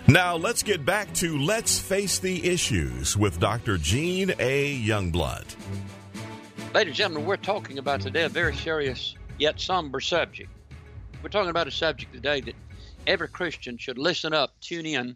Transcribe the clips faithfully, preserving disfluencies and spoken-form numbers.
Now let's get back to Let's Face the Issues with Doctor Gene A. Youngblood. Ladies and gentlemen, we're talking about today a very serious yet somber subject. We're talking about a subject today that every Christian should listen up, tune in,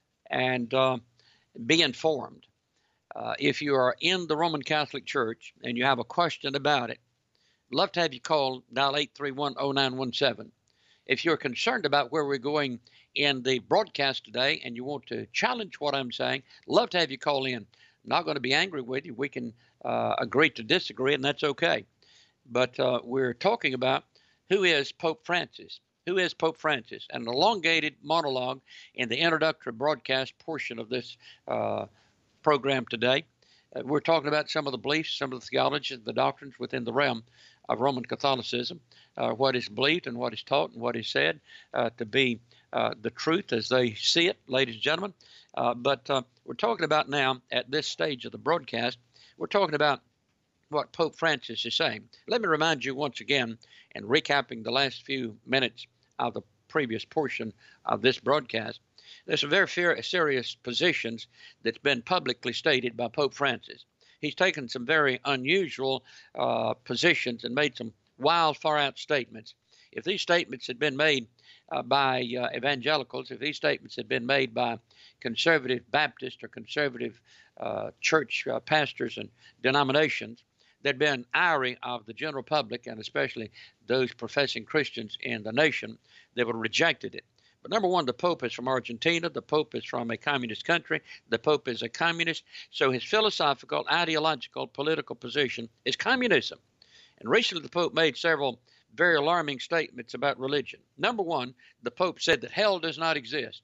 and uh, be informed. Uh, if you are in the Roman Catholic Church and you have a question about it, I'd love to have you call, dial eight three one, oh nine one seven. If you're concerned about where we're going in the broadcast today and you want to challenge what I'm saying, love to have you call in. I'm not going to be angry with you. We can uh, agree to disagree, and that's okay. But uh, we're talking about who is Pope Francis. Who is Pope Francis? An elongated monologue in the introductory broadcast portion of this uh, program today. Uh, we're talking about some of the beliefs, some of the theology, the doctrines within the realm of Roman Catholicism, uh, what is believed and what is taught and what is said uh, to be uh, the truth as they see it, ladies and gentlemen. Uh, but uh, we're talking about now, at this stage of the broadcast, we're talking about what Pope Francis is saying. Let me remind you once again, and recapping the last few minutes of the previous portion of this broadcast, there's some very fair, serious positions that's been publicly stated by Pope Francis. He's taken some very unusual uh, positions and made some wild, far-out statements. If these statements had been made uh, by uh, evangelicals, if these statements had been made by conservative Baptist or conservative uh, church uh, pastors and denominations, there'd been ire of the general public, and especially those professing Christians in the nation that would have rejected it. But number one, the Pope is from Argentina. The Pope is from a communist country. The Pope is a communist. So his philosophical, ideological, political position is communism. And recently the Pope made several very alarming statements about religion. Number one, the Pope said that hell does not exist.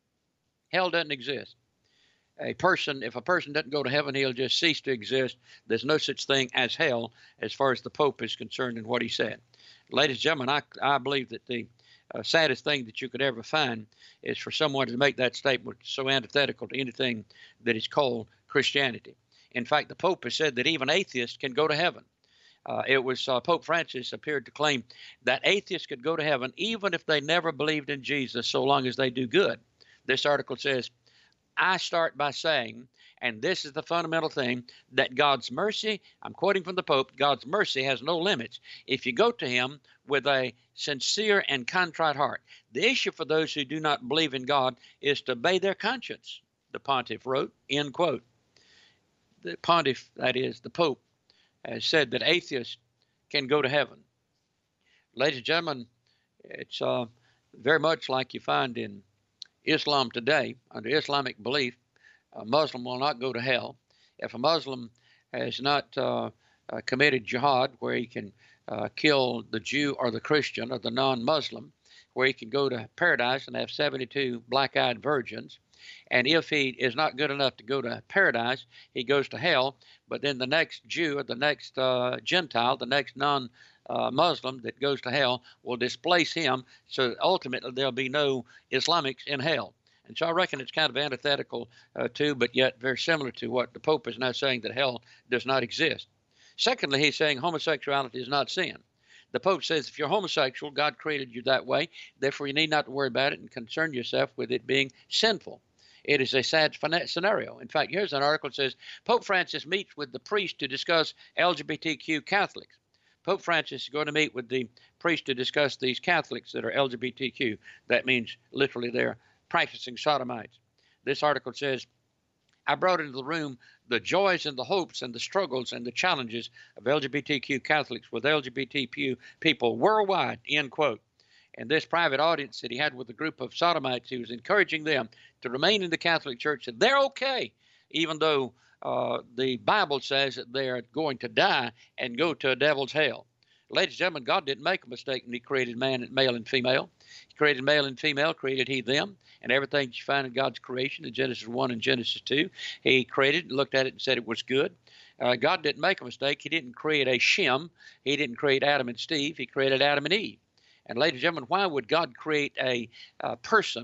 Hell doesn't exist. A person, if a person doesn't go to heaven, he'll just cease to exist. There's no such thing as hell as far as the Pope is concerned in what he said. Ladies and gentlemen, I, I believe that the uh, saddest thing that you could ever find is for someone to make that statement so antithetical to anything that is called Christianity. In fact, the Pope has said that even atheists can go to heaven. Uh, it was uh, Pope Francis appeared to claim that atheists could go to heaven even if they never believed in Jesus, so long as they do good. This article says, I start by saying, and this is the fundamental thing, that God's mercy, I'm quoting from the Pope, God's mercy has no limits if you go to him with a sincere and contrite heart. The issue for those who do not believe in God is to obey their conscience, the pontiff wrote, end quote. The pontiff, that is, the Pope, has said that atheists can go to heaven. Ladies and gentlemen, it's uh, very much like you find in Islam today. Under Islamic belief, a Muslim will not go to hell. If a Muslim has not uh, uh, committed jihad, where he can uh, kill the Jew or the Christian or the non-Muslim, where he can go to paradise and have seventy-two black-eyed virgins, and if he is not good enough to go to paradise, he goes to hell, but then the next Jew or the next uh, Gentile, the next non Uh, Muslim that goes to hell will displace him, so ultimately there'll be no Islamics in hell. And so I reckon it's kind of antithetical uh, to, but yet very similar to what the Pope is now saying, that hell does not exist. Secondly, he's saying homosexuality is not sin. The Pope says if you're homosexual, God created you that way, therefore you need not to worry about it and concern yourself with it being sinful. It is a sad scenario. In fact, here's an article that says, Pope Francis meets with the priest to discuss L G B T Q Catholics. Pope Francis is going to meet with the priest to discuss these Catholics that are L G B T Q. That means literally they're practicing sodomites. This article says, I brought into the room the joys and the hopes and the struggles and the challenges of L G B T Q Catholics with L G B T Q people worldwide, end quote. And this private audience that he had with a group of sodomites, he was encouraging them to remain in the Catholic Church, that they're okay, even though Uh, the Bible says that they are going to die and go to a devil's hell. Ladies and gentlemen, God didn't make a mistake when he created man, male and female. He created male and female, created he them, and everything you find in God's creation in Genesis one and Genesis two, he created, looked at it, and said it was good. Uh, God didn't make a mistake. He didn't create a Shem. He didn't create Adam and Steve. He created Adam and Eve. And ladies and gentlemen, why would God create a uh, person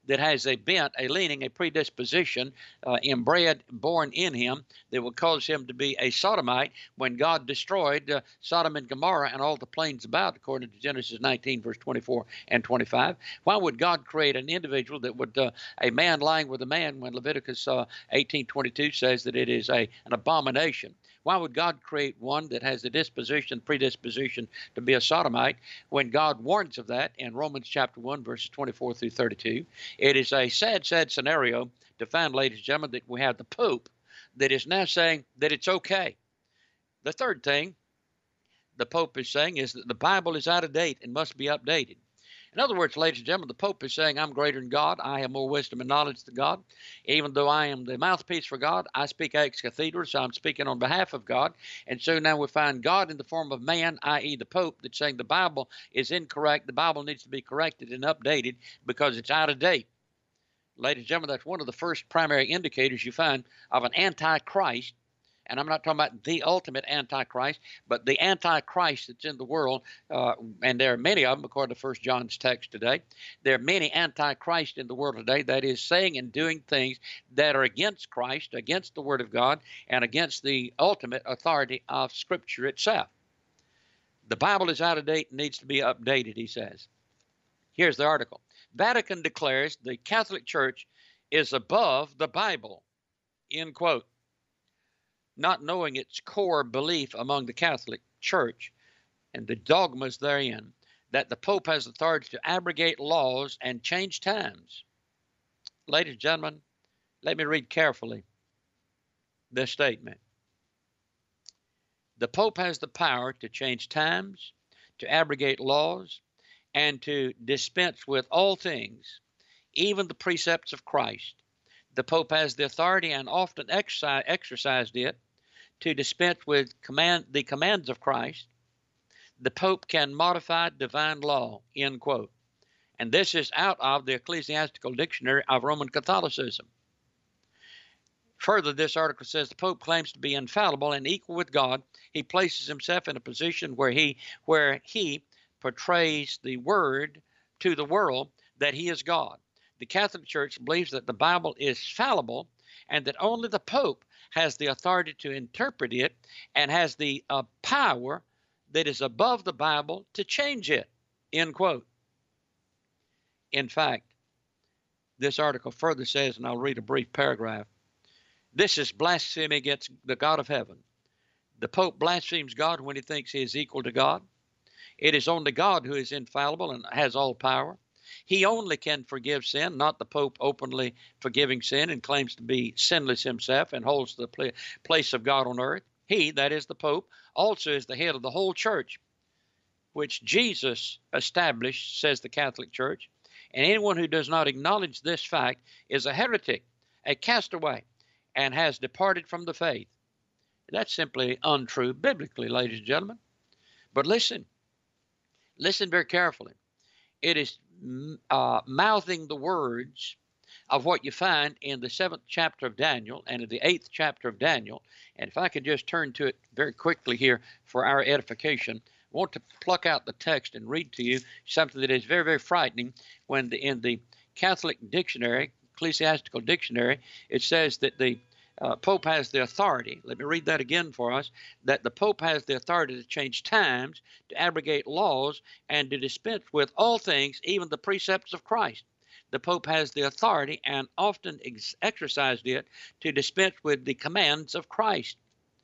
that has a bent, a leaning, a predisposition, uh, inbred, born in him, that would cause him to be a sodomite when God destroyed uh, Sodom and Gomorrah and all the plains about, according to Genesis nineteen, verse twenty-four and twenty-five. Why would God create an individual that would, uh, a man lying with a man, when Leviticus uh, eighteen twenty-two says that it is a, an abomination? Why would God create one that has the disposition, predisposition to be a sodomite, when God warns of that in Romans chapter one, verses twenty-four through thirty-two? It is a sad, sad scenario to find, ladies and gentlemen, that we have the Pope that is now saying that it's okay. The third thing the Pope is saying is that the Bible is out of date and must be updated. In other words, ladies and gentlemen, the Pope is saying, I'm greater than God. I have more wisdom and knowledge than God. Even though I am the mouthpiece for God, I speak ex cathedra, so I'm speaking on behalf of God. And so now we find God in the form of man, that is the Pope, that's saying the Bible is incorrect. The Bible needs to be corrected and updated because it's out of date. Ladies and gentlemen, that's one of the first primary indicators you find of an antichrist. And I'm not talking about the ultimate Antichrist, but the Antichrist that's in the world, uh, and there are many of them, according to First John's text today. There are many Antichrists in the world today, that is, saying and doing things that are against Christ, against the Word of God, and against the ultimate authority of Scripture itself. The Bible is out of date and needs to be updated, he says. Here's the article. Vatican declares the Catholic Church is above the Bible, end quote. Not knowing its core belief among the Catholic Church and the dogmas therein, that the Pope has authority to abrogate laws and change times. Ladies and gentlemen, let me read carefully this statement. The Pope has the power to change times, to abrogate laws, and to dispense with all things, even the precepts of Christ. The Pope has the authority and often exercise, exercised it to dispense with command, the commands of Christ. The Pope can modify divine law, end quote. And this is out of the Ecclesiastical Dictionary of Roman Catholicism. Further, this article says the Pope claims to be infallible and equal with God. He places himself in a position where he, where he portrays the word to the world that he is God. The Catholic Church believes that the Bible is fallible and that only the Pope has the authority to interpret it and has the uh, power that is above the Bible to change it, end quote. In fact, this article further says, and I'll read a brief paragraph, this is blasphemy against the God of heaven. The Pope blasphemes God when he thinks he is equal to God. It is only God who is infallible and has all power. He only can forgive sin, not the Pope openly forgiving sin and claims to be sinless himself and holds the pl- place of God on earth. He, that is the Pope, also is the head of the whole church, which Jesus established, says the Catholic Church. And anyone who does not acknowledge this fact is a heretic, a castaway, and has departed from the faith. That's simply untrue biblically, ladies and gentlemen. But listen, listen very carefully. It is uh, mouthing the words of what you find in the seventh chapter of Daniel and in the eighth chapter of Daniel. And if I could just turn to it very quickly here for our edification, I want to pluck out the text and read to you something that is very, very frightening. When the, in the Catholic Dictionary, Ecclesiastical Dictionary, it says that the Uh, Pope has the authority, let me read that again for us, that the Pope has the authority to change times, to abrogate laws, and to dispense with all things, even the precepts of Christ. The Pope has the authority and often ex- exercised it to dispense with the commands of Christ.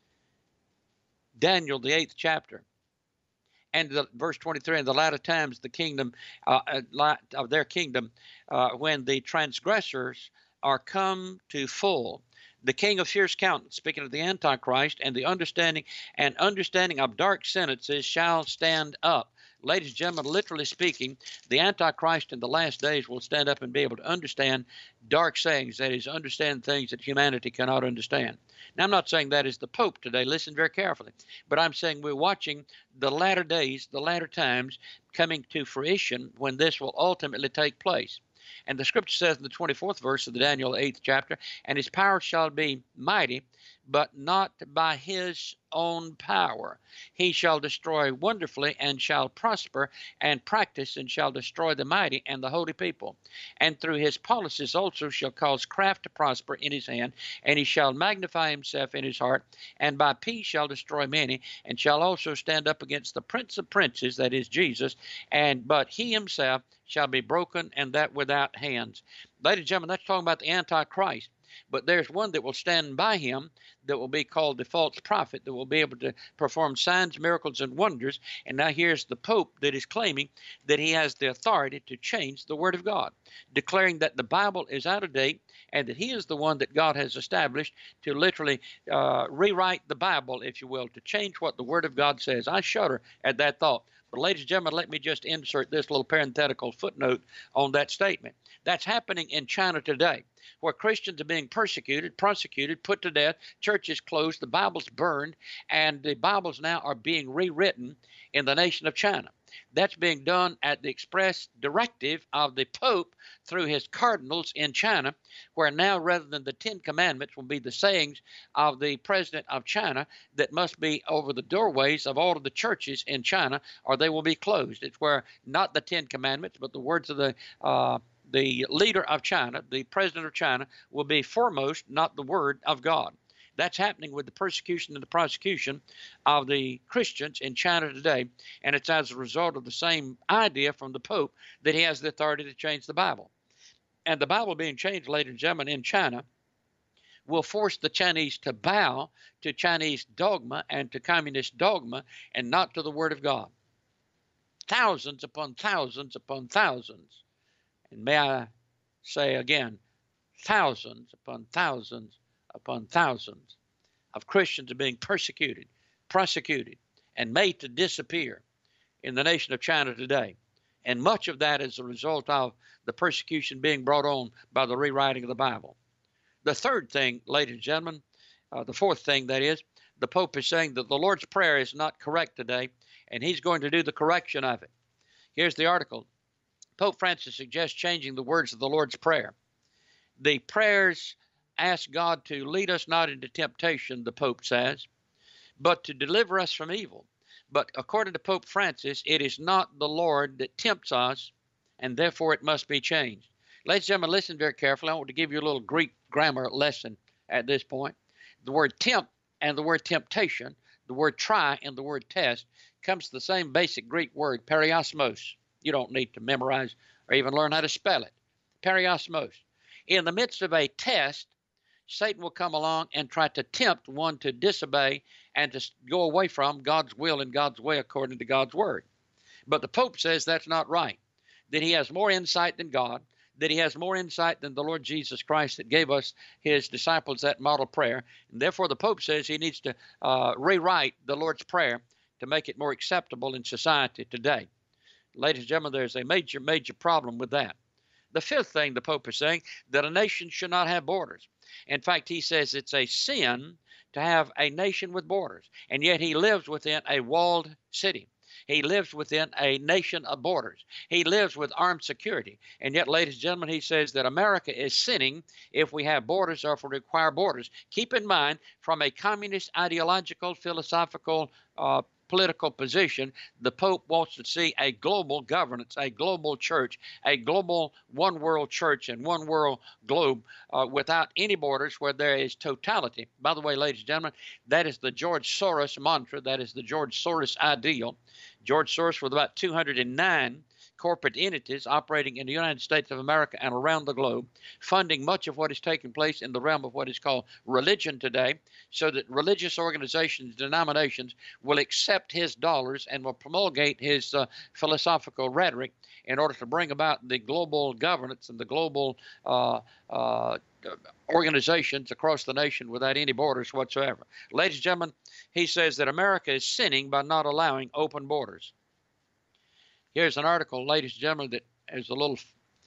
Daniel, the eighth chapter. And the, verse twenty-three, in the latter times, the kingdom uh, of their kingdom, uh, when the transgressors are come to full, the king of fierce countenance, speaking of the Antichrist, and the understanding and understanding of dark sentences shall stand up. Ladies and gentlemen, literally speaking, the Antichrist in the last days will stand up and be able to understand dark sayings, that is, understand things that humanity cannot understand. Now, I'm not saying that is the Pope today. Listen very carefully. But I'm saying we're watching the latter days, the latter times coming to fruition when this will ultimately take place. And the scripture says in the twenty-fourth verse of the Daniel eighth chapter, and his power shall be mighty, but not by his own power. He shall destroy wonderfully, and shall prosper, and practice, and shall destroy the mighty and the holy people. And through his policies also shall cause craft to prosper in his hand, and he shall magnify himself in his heart, and by peace shall destroy many, and shall also stand up against the prince of princes, that is Jesus, and but he himself shall be broken, and that without hands. Ladies and gentlemen, that's talking about the Antichrist. But there's one that will stand by him that will be called the false prophet, that will be able to perform signs, miracles, and wonders. And now here's the Pope that is claiming that he has the authority to change the Word of God, declaring that the Bible is out of date and that he is the one that God has established to literally uh, rewrite the Bible, if you will, to change what the Word of God says. I shudder at that thought. But ladies and gentlemen, let me just insert this little parenthetical footnote on that statement. That's happening in China today, where Christians are being persecuted, prosecuted, put to death, churches closed, the Bibles burned, and the Bibles now are being rewritten in the nation of China. That's being done at the express directive of the Pope through his cardinals in China, where now rather than the Ten Commandments will be the sayings of the president of China that must be over the doorways of all of the churches in China, or they will be closed. It's where not the Ten Commandments, but the words of the uh, the leader of China, the president of China, will be foremost, not the word of God. That's happening with the persecution and the prosecution of the Christians in China today, and it's as a result of the same idea from the Pope that he has the authority to change the Bible. And the Bible being changed, ladies and gentlemen, in China will force the Chinese to bow to Chinese dogma and to communist dogma and not to the Word of God. Thousands upon thousands upon thousands. And may I say again, thousands upon thousands upon thousands of Christians are being persecuted, prosecuted, and made to disappear in the nation of China today. And much of that is a result of the persecution being brought on by the rewriting of the Bible. The third thing, ladies and gentlemen, uh, the fourth thing, that is, the Pope is saying that the Lord's Prayer is not correct today, and he's going to do the correction of it. Here's the article. Pope Francis suggests changing the words of the Lord's Prayer. The prayers ask God to lead us not into temptation, the Pope says, but to deliver us from evil. But according to Pope Francis, it is not the Lord that tempts us, and therefore it must be changed. Ladies and gentlemen, listen very carefully. I want to give you a little Greek grammar lesson at this point. The word tempt and the word temptation, the word try and the word test, comes to the same basic Greek word, periosmos. You don't need to memorize or even learn how to spell it. Periosmos. In the midst of a test, Satan will come along and try to tempt one to disobey and to go away from God's will and God's way according to God's word. But the Pope says that's not right, that he has more insight than God, that he has more insight than the Lord Jesus Christ that gave us his disciples that model prayer. And therefore the Pope says he needs to uh, rewrite the Lord's Prayer to make it more acceptable in society today. Ladies and gentlemen, there's a major, major problem with that. The fifth thing the Pope is saying, that a nation should not have borders. In fact, he says it's a sin to have a nation with borders, and yet he lives within a walled city. He lives within a nation of borders. He lives with armed security. And yet, ladies and gentlemen, he says that America is sinning if we have borders or if we require borders. Keep in mind, from a communist, ideological, philosophical uh political position, the Pope wants to see a global governance, a global church, a global one world church and one world globe uh, without any borders, where there is totality. By the way, ladies and gentlemen, that is the George Soros mantra. That is the George Soros ideal. George Soros, with about two hundred nine corporate entities operating in the United States of America and around the globe, funding much of what is taking place in the realm of what is called religion today, so that religious organizations, denominations will accept his dollars and will promulgate his uh, philosophical rhetoric in order to bring about the global governance and the global uh, uh, organizations across the nation without any borders whatsoever. Ladies and gentlemen, he says that America is sinning by not allowing open borders. Here's an article, ladies and gentlemen, that is a little,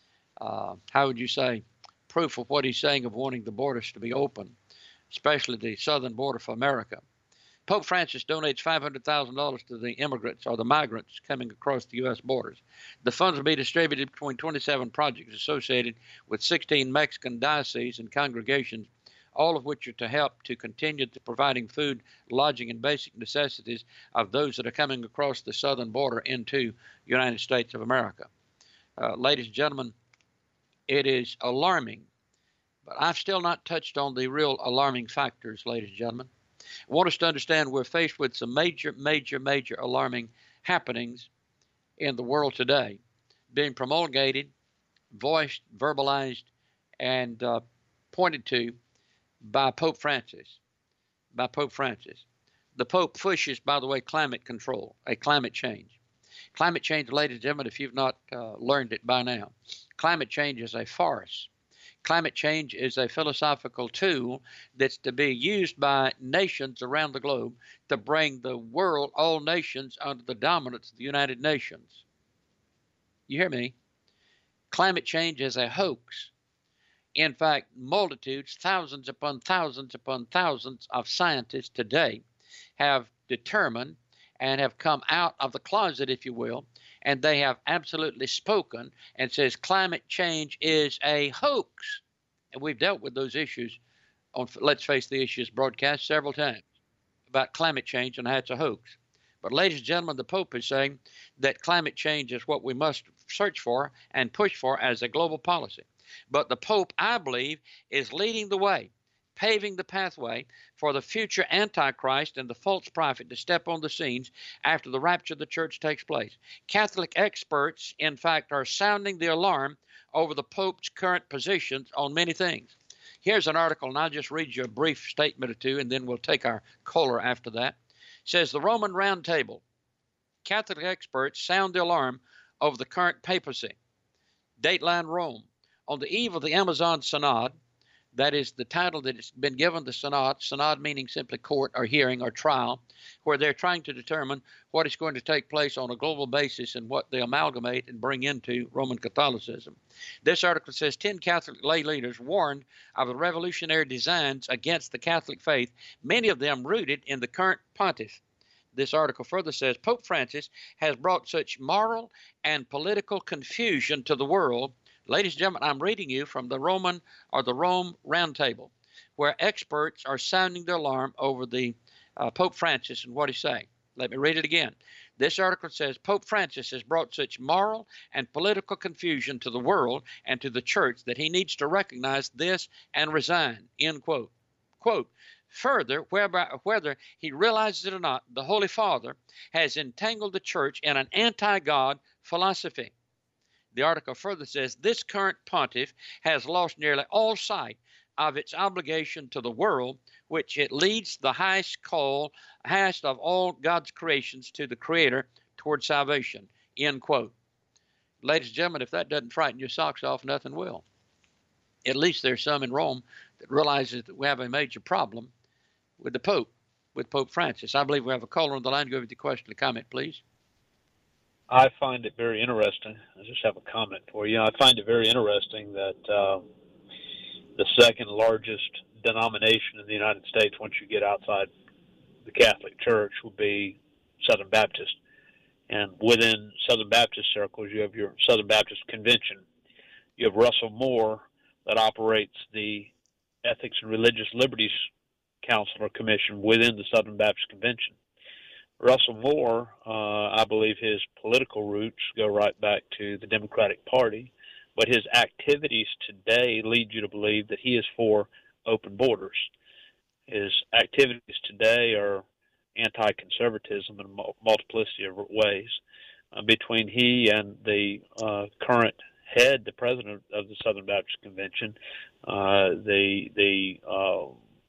uh, how would you say, proof of what he's saying of wanting the borders to be open, especially the southern border for America. Pope Francis donates five hundred thousand dollars to the immigrants or the migrants coming across the U S borders. The funds will be distributed between twenty-seven projects associated with sixteen Mexican dioceses and congregations all of which are to help to continue to providing food, lodging, and basic necessities of those that are coming across the southern border into the United States of America. Uh, ladies and gentlemen, it is alarming, but I've still not touched on the real alarming factors, ladies and gentlemen. I want us to understand we're faced with some major, major, major alarming happenings in the world today, being promulgated, voiced, verbalized, and uh, pointed to by Pope Francis. By Pope Francis. The Pope pushes, by the way, climate control, a climate change. Climate change, ladies and gentlemen, if you've not uh, learned it by now, climate change is a farce. Climate change is a philosophical tool that's to be used by nations around the globe to bring the world, all nations, under the dominance of the United Nations. You hear me? Climate change is a hoax. In fact, multitudes, thousands upon thousands upon thousands of scientists today have determined and have come out of the closet, if you will, and they have absolutely spoken and says climate change is a hoax. And we've dealt with those issues on Let's Face the Issues broadcast several times about climate change and how it's a hoax. But ladies and gentlemen, the Pope is saying that climate change is what we must search for and push for as a global policy. But the Pope, I believe, is leading the way, paving the pathway for the future Antichrist and the false prophet to step on the scenes after the rapture of the church takes place. Catholic experts, in fact, are sounding the alarm over the Pope's current positions on many things. Here's an article, and I'll just read you a brief statement or two, and then we'll take our caller after that. It says, the Roman Roundtable, Catholic experts sound the alarm over the current papacy. Dateline Rome. On the eve of the Amazon Synod, that is the title that has been given the Synod, Synod meaning simply court or hearing or trial, where they're trying to determine what is going to take place on a global basis and what they amalgamate and bring into Roman Catholicism. This article says ten Catholic lay leaders warned of the revolutionary designs against the Catholic faith, many of them rooted in the current pontiff. This article further says Pope Francis has brought such moral and political confusion to the world. Ladies and gentlemen, I'm reading you from the Roman or the Rome Roundtable, where experts are sounding the alarm over the uh, Pope Francis and what he's saying. Let me read it again. This article says Pope Francis has brought such moral and political confusion to the world and to the church that he needs to recognize this and resign, end quote. Quote, further, whereby, whether he realizes it or not, the Holy Father has entangled the church in an anti-God philosophy. The article further says this current pontiff has lost nearly all sight of its obligation to the world, which it leads the highest call, highest of all God's creations to the Creator toward salvation, end quote. Ladies and gentlemen, if that doesn't frighten your socks off, nothing will. At least there's some in Rome that realizes that we have a major problem with the Pope, with Pope Francis. I believe we have a caller on the line. Go with your question or comment, please. I find it very interesting. I just have a comment for you. I find it very interesting that uh, the second largest denomination in the United States, once you get outside the Catholic Church, would be Southern Baptist. And within Southern Baptist circles, you have your Southern Baptist Convention. You have Russell Moore that operates the Ethics and Religious Liberties Council or Commission within the Southern Baptist Convention. Russell Moore, uh, I believe his political roots go right back to the Democratic Party, but his activities today lead you to believe that he is for open borders. His activities today are anti-conservatism in a multiplicity of ways. Uh, between he and the uh, current head, the president of the Southern Baptist Convention, uh, the the uh,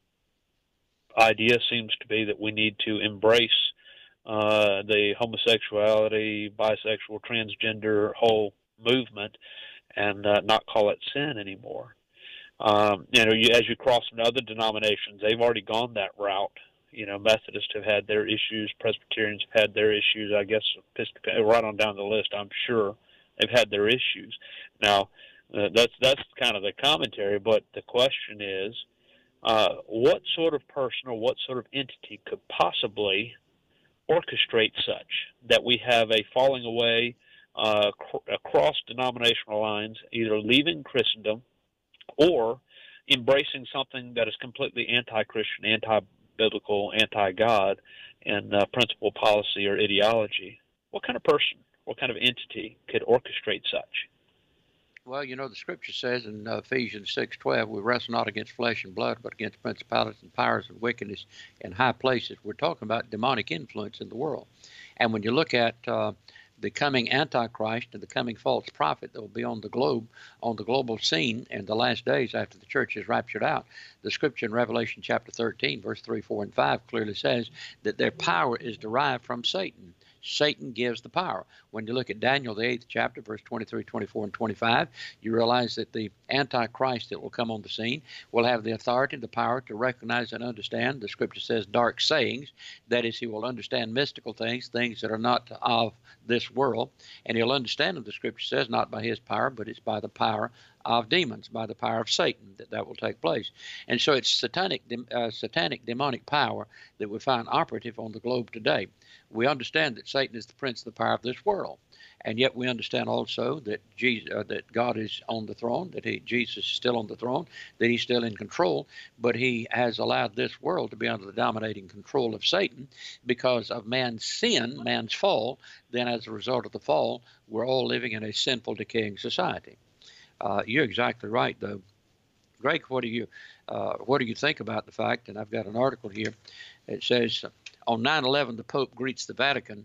idea seems to be that we need to embrace Uh, the homosexuality, bisexual, transgender whole movement and uh, not call it sin anymore. Um, you know, you, as you cross into other denominations, they've already gone that route. You know, Methodists have had their issues, Presbyterians have had their issues, I guess, Episcopal, right on down the list, I'm sure they've had their issues. Now, uh, that's, that's kind of the commentary, but the question is, uh, what sort of person or what sort of entity could possibly orchestrate such that we have a falling away uh, cr- across denominational lines, either leaving Christendom or embracing something that is completely anti-Christian, anti-biblical, anti-God, and uh, principle, policy, or ideology. What kind of person, what kind of entity could orchestrate such? Well, you know, the scripture says in uh, Ephesians six twelve, we wrestle not against flesh and blood, but against principalities and powers and wickedness in high places. We're talking about demonic influence in the world. And when you look at uh, the coming Antichrist and the coming false prophet that will be on the globe, on the global scene in the last days after the church is raptured out, the scripture in Revelation chapter thirteen, verse three, four, and five clearly says that their power is derived from Satan. Satan gives the power. When you look at Daniel, the eighth chapter, verse twenty-three, twenty-four, and twenty-five, you realize that the Antichrist that will come on the scene will have the authority, the power to recognize and understand. The scripture says dark sayings. That is, he will understand mystical things, things that are not of this world. And he'll understand them, the scripture says, not by his power, but it's by the power of demons, by the power of Satan, that that will take place. And so it's satanic, uh, satanic demonic power that we find operative on the globe today. We understand that Satan is the prince of the power of this world, and yet we understand also that Jesus, uh, that God is on the throne, that he, Jesus is still on the throne, that he's still in control, but he has allowed this world to be under the dominating control of Satan because of man's sin, man's fall. Then as a result of the fall, we're all living in a sinful, decaying society. Uh, you're exactly right, though. Greg, what do you uh, what do you think about the fact, and I've got an article here, it says, on nine eleven, the Pope greets the Vatican.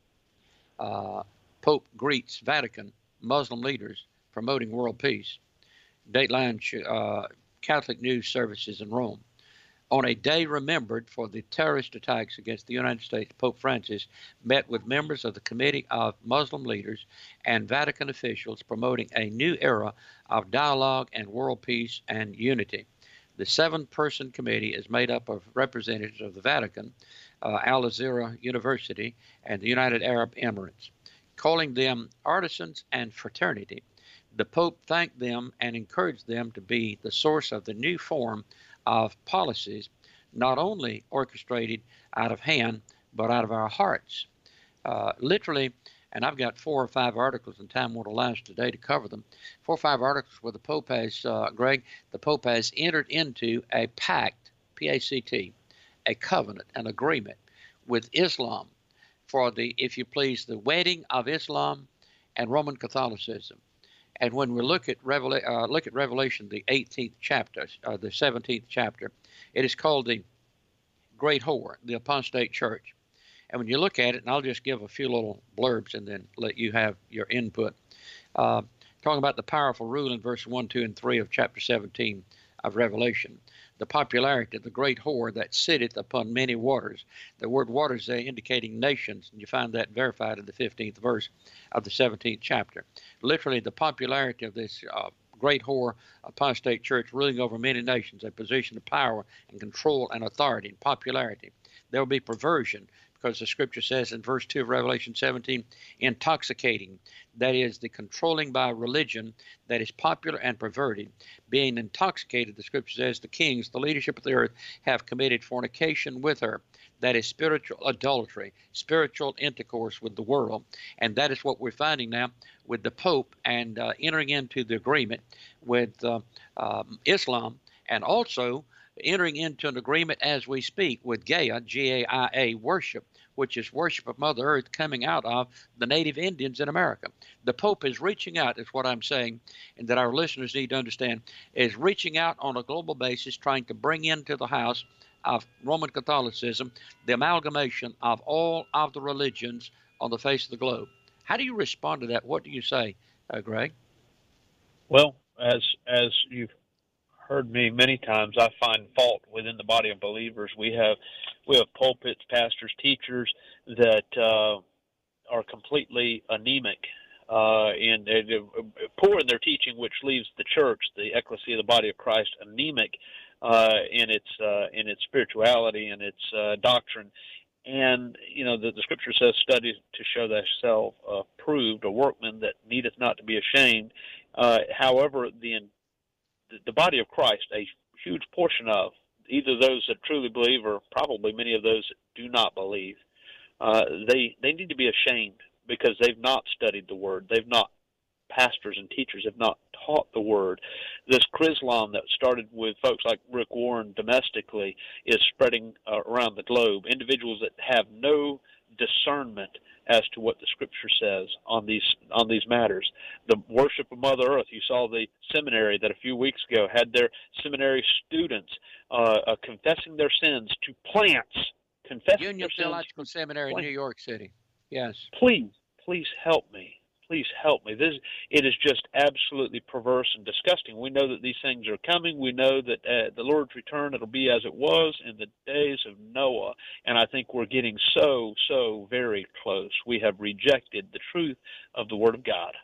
Uh, Pope greets Vatican Muslim leaders promoting world peace. Dateline uh, Catholic News Services in Rome. On a day remembered for the terrorist attacks against the United States, Pope Francis met with members of the Committee of Muslim Leaders and Vatican officials promoting a new era of dialogue and world peace and unity. The seven-person committee is made up of representatives of the Vatican, uh, Al Azhar University, and the United Arab Emirates. Calling them artisans and fraternity, the Pope thanked them and encouraged them to be the source of the new form of policies, not only orchestrated out of hand, but out of our hearts. Uh, literally, and I've got four or five articles, and time won't allow us today to cover them, four or five articles where the Pope has, uh, Greg, the Pope has entered into a pact, P A C T, a covenant, an agreement with Islam for the, if you please, the wedding of Islam and Roman Catholicism. And when we look at, Revela- uh, look at Revelation, the eighteenth chapter, uh, the seventeenth chapter, it is called the Great Whore, the apostate church. And when you look at it, and I'll just give a few little blurbs and then let you have your input, uh, talking about the powerful rule in verse one, two, and three of chapter seventeen of Revelation. The popularity of the great whore that sitteth upon many waters. The word waters there indicating nations, and you find that verified in the fifteenth verse of the seventeenth chapter. Literally, the popularity of this uh, great whore apostate church ruling over many nations, a position of power and control and authority and popularity. There will be perversion, because the scripture says in verse two of Revelation seventeen, intoxicating, that is, the controlling by religion that is popular and perverted. Being intoxicated, the scripture says, the kings, the leadership of the earth, have committed fornication with her. That is spiritual adultery, spiritual intercourse with the world. And that is what we're finding now with the Pope and uh, entering into the agreement with uh, um, Islam, and also entering into an agreement as we speak with Gaia, G A I A, worship, which is worship of Mother Earth coming out of the native Indians in America. The Pope is reaching out, is what I'm saying, and that our listeners need to understand, is reaching out on a global basis, trying to bring into the house of Roman Catholicism the amalgamation of all of the religions on the face of the globe. How do you respond to that? What do you say, uh, Greg? Well, as as you've heard me many times, I find fault within the body of believers. We have we have pulpits, pastors, teachers that uh, are completely anemic uh, and uh, poor in their teaching, which leaves the church, the ecclesia, the body of Christ, anemic uh, in its uh, in its spirituality and its uh, doctrine. And you know, the, the scripture says, "Study to show thyself approved, a workman that needeth not to be ashamed." Uh, however, the the body of Christ, a huge portion of, either those that truly believe or probably many of those that do not believe, uh, they they need to be ashamed because they've not studied the Word. They've not pastors and teachers have not taught the Word. This Chrislam that started with folks like Rick Warren domestically is spreading uh, around the globe. Individuals that have no discernment as to what the Scripture says on these on these matters. The worship of Mother Earth. You saw the seminary that a few weeks ago had their seminary students uh, uh, confessing their sins to plants. Confessing Union their Theological sins Seminary in New York City. Yes. Please, please help me. Please help me. This it is just absolutely perverse and disgusting. We know that these things are coming. We know that uh, the Lord's return, it'll be as it was in the days of Noah. And I think we're getting so, so very close. We have rejected the truth of the Word of God.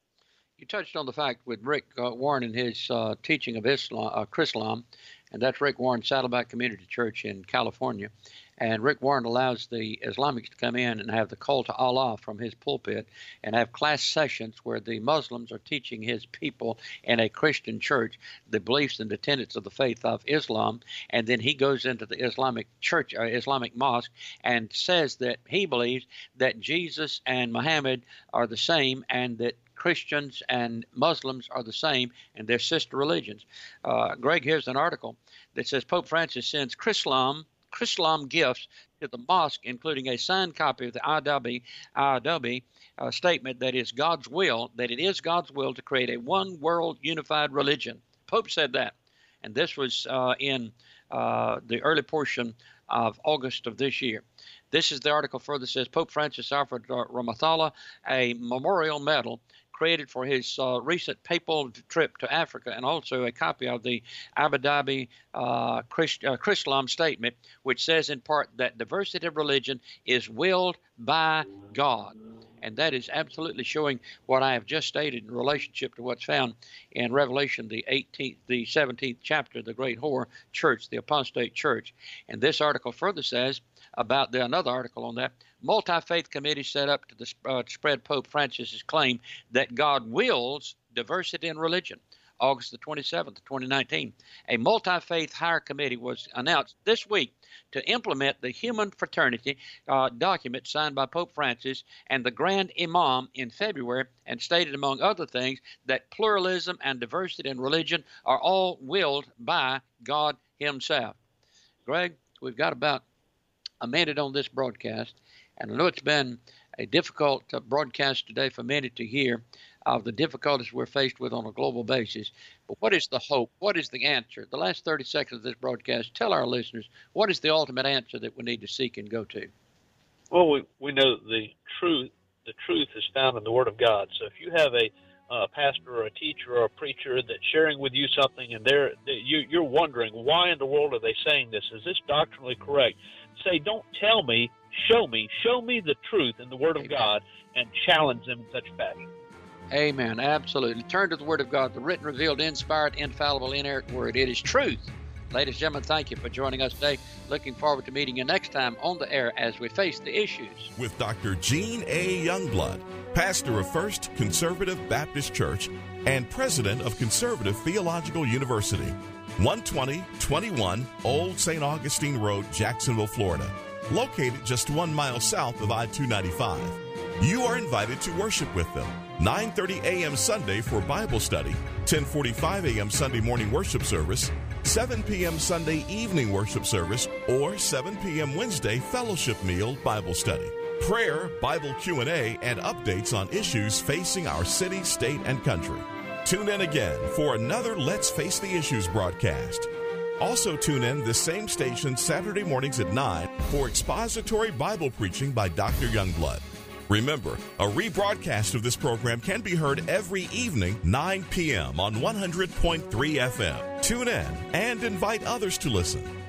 You touched on the fact with Rick uh, Warren and his uh, teaching of Islam, uh, Chrislam, and that's Rick Warren Saddleback Community Church in California. And Rick Warren allows the Islamics to come in and have the call to Allah from his pulpit and have class sessions where the Muslims are teaching his people in a Christian church the beliefs and the tenets of the faith of Islam. And then he goes into the Islamic church, uh, Islamic mosque, and says that he believes that Jesus and Muhammad are the same and that Christians and Muslims are the same and they're sister religions. Uh, Greg, here's an article that says Pope Francis sends Chrislam Chrislam gifts to the mosque, including a signed copy of the Adobe, Adobe uh, statement that is God's will, that it is God's will to create a one world unified religion. Pope said that. And this was uh, in uh, the early portion of August of this year. This is the article further says Pope Francis offered uh, Ramathallah a memorial medal created for his uh, recent papal trip to Africa, and also a copy of the Abu Dhabi uh, Christ, uh, Chrislam statement, which says in part that diversity of religion is willed by God. And that is absolutely showing what I have just stated in relationship to what's found in Revelation, the eighteenth, the seventeenth chapter, the great whore church, the apostate church. And this article further says about the, another article on that, multi-faith committee set up to, the, uh, to spread Pope Francis's claim that God wills diversity in religion. August the twenty-seventh, twenty nineteen. A multi-faith higher committee was announced this week to implement the Human Fraternity uh, document signed by Pope Francis and the Grand Imam in February, and stated, among other things, that pluralism and diversity in religion are all willed by God himself. Greg, we've got about a minute on this broadcast, and I know it's been a difficult uh, broadcast today for many to hear of the difficulties we're faced with on a global basis. But what is the hope? What is the answer? The last thirty seconds of this broadcast, tell our listeners, what is the ultimate answer that we need to seek and go to? Well, we, we know that the truth, the truth is found in the Word of God. So if you have a uh, pastor or a teacher or a preacher that's sharing with you something and they're, they, you, you're wondering, why in the world are they saying this? Is this doctrinally correct? Say, don't tell me, show me. Show me the truth in the Word of God and challenge them in such fashion. Amen. Absolutely. Turn to the Word of God, the written, revealed, inspired, infallible, inerrant Word. It is truth. Ladies and gentlemen, thank you for joining us today. Looking forward to meeting you next time on the air as we face the issues. With Doctor Gene A. Youngblood, pastor of First Conservative Baptist Church and president of Conservative Theological University, one twenty twenty-one Old Saint Augustine Road, Jacksonville, Florida, located just one mile south of I two ninety-five. You are invited to worship with them. nine thirty a.m. Sunday for Bible study, ten forty-five a.m. Sunday morning worship service, seven p.m. Sunday evening worship service, or seven p.m. Wednesday fellowship meal Bible study. Prayer, Bible Q and A, and updates on issues facing our city, state, and country. Tune in again for another Let's Face the Issues broadcast. Also tune in this same station Saturday mornings at nine for expository Bible preaching by Doctor Youngblood. Remember, a rebroadcast of this program can be heard every evening, nine p.m. on one hundred point three F M. Tune in and invite others to listen.